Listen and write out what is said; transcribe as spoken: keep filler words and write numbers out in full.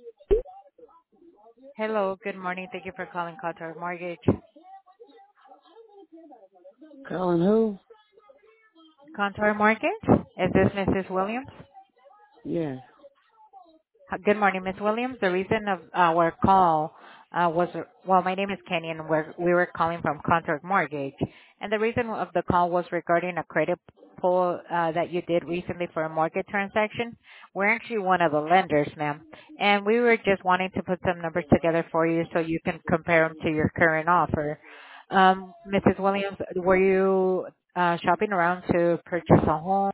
Hello, good morning. Thank you for calling Qatar Mortgage. Calling who? Qatar Mortgage? Is this Missus Williams? Yes. Uh, Good morning, Miss Williams. The reason of our call uh, was, well, my name is Kenny, and we're, we were calling from Qatar Mortgage. And the reason of the call was regarding a credit pull uh, that you did recently for a mortgage transaction. We're actually one of the lenders, ma'am. And we were just wanting to put some numbers together for you so you can compare them to your current offer. Um, Missus Williams, were you uh, shopping around to purchase a home?